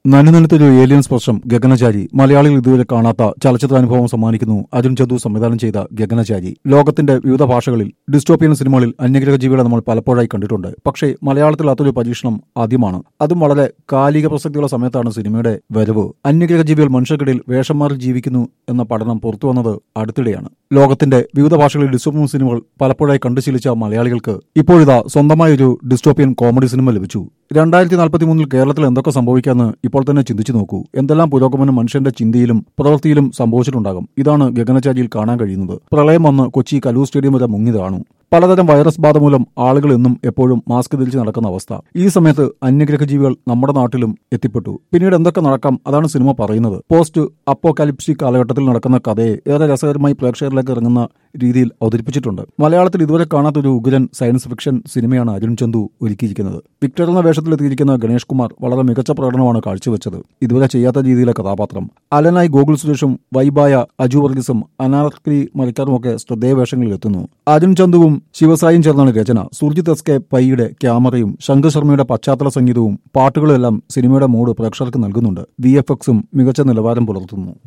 നനുനനുത്തൊരു alien സ്പർശം ഗഗനചാരി മലയാളികൾ ഇതുവരെ കാണാത്ത ചലച്ചിത്രാനുഭവം സമ്മാനിക്കുന്നു അരുൺ ചന്തു സംവിധാനം ചെയ്ത ഗഗനചാരി. ലോകത്തിന്റെ വിവിധ ഭാഷകളിൽ ഡിസ്റ്റോപ്പിയൻ സിനിമകളിൽ അന്യഗ്രഹ ജീവികളെ നമ്മൾ പലപ്പോഴായി കണ്ടിട്ടുണ്ട്. പക്ഷേ മലയാളത്തിൽ അതൊരു പരീക്ഷണം ആദ്യമാണ്. അതും വളരെ കാലിക പ്രസക്തിയുള്ള സമയത്താണ് സിനിമയുടെ വരവ്. അന്യഗ്രഹ ജീവികൾ മനുഷ്യർക്കിടയിൽ വേഷം മാറി ജീവിക്കുന്നു എന്ന പഠനം പുറത്തുവന്നത് അടുത്തിടെയാണ്. ലോകത്തിന്റെ വിവിധ ഭാഷകളിൽ ഡിസ്റ്റോപ്പിയൻ സിനിമകൾ പലപ്പോഴായി കണ്ടുശീലിച്ച മലയാളികൾക്ക് ഇപ്പോഴിതാ സ്വന്തമായൊരു ഡിസ്റ്റോപ്പിയൻ കോമഡി സിനിമ ലഭിച്ചു. 2043 കേരളത്തിൽ എന്തൊക്കെ സംഭവിക്കാമെന്ന് ഇപ്പോൾ തന്നെ ചിന്തിച്ചു നോക്കൂ. എന്തെല്ലാം പുരോഗമനം മനുഷ്യന്റെ ചിന്തയിലും പ്രവൃത്തിയിലും സംഭവിച്ചിട്ടുണ്ടാകും. ഇതാണ് ഗഗനചാരിയിൽ കാണാൻ കഴിയുന്നത്. പ്രളയം വന്ന് കൊച്ചി കലൂർ സ്റ്റേഡിയം വരെ മുങ്ങിയതാണു. പലതരം വൈറസ് ബാധ മൂലം ആളുകൾ എന്നും എപ്പോഴും മാസ്ക് ധരിച്ച് നടക്കുന്ന അവസ്ഥ. ഈ സമയത്ത് അന്യഗ്രഹ ജീവികൾ നമ്മുടെ നാട്ടിലും എത്തിപ്പെട്ടു. പിന്നീട് എന്തൊക്കെ നടക്കാം അതാണ് സിനിമ പറയുന്നത്. പോസ്റ്റ് അപ്പോകാലിപ്റ്റിക് കാലഘട്ടത്തിൽ നടക്കുന്ന കഥയെ ഏറെ രസകരമായി പ്രേക്ഷകരിലേക്ക് ഇറങ്ങുന്ന രീതിയിൽ അവതരിപ്പിച്ചിട്ടുണ്ട്. മലയാളത്തിൽ ഇതുവരെ കാണാത്തൊരു ഉഗ്രൻ സയൻസ് ഫിക്ഷൻ സിനിമയാണ് അരുൺ ചന്തു ഒരുക്കിയിരിക്കുന്നത്. വിക്ടർ എന്ന വേഷത്തിലെത്തിയിരിക്കുന്ന ഗണേഷ് കുമാർ വളരെ മികച്ച പ്രകടനമാണ് കാഴ്ചവെച്ചത്. ഇതുവരെ ചെയ്യാത്ത രീതിയിലെ കഥാപാത്രം. അലനായി ഗോകുൽ സുരേഷും വൈബായ അജു വർഗീസും അനാർക്കലി മരക്കാരും ഒക്കെ ശ്രദ്ധേയ വേഷങ്ങളിൽ എത്തുന്നു. അരുൺ ചന്തുവും ശിവസായും ചേർന്നാണ് രചന. സുർജിത് എസ് കെ പൈയുടെ ക്യാമറയും ശങ്കർ ശർമ്മയുടെ പശ്ചാത്തല സംഗീതവും പാട്ടുകളും എല്ലാം സിനിമയുടെ മൂഡ് പ്രേക്ഷകർക്ക് നൽകുന്നുണ്ട്. VFX മികച്ച നിലവാരം പുലർത്തുന്നു.